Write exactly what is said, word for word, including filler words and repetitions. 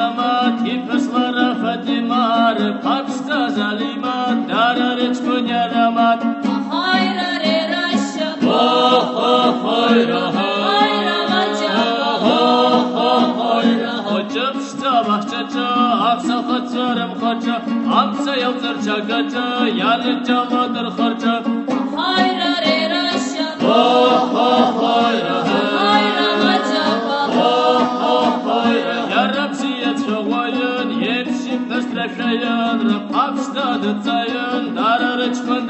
Selamat, hipaslara Fatimar, Paksta Zalimat, Dararich Kunyaramat. Hayra re rasha, Oh, oh, hoyra, hayra vajaba, oh, oh, hoyra. Hocam şta bahçaca, aksa khatsaram kharca, amsa yavzar çagaca, yani camadır kharca. hayra re rasha, Oh, oh, hoyra, hayra vajaba, oh, oh, hoyra. Yarab siyet şoğayın, yepşi pöstreşeyen, Rab aksta dıtsayen, dararıç kun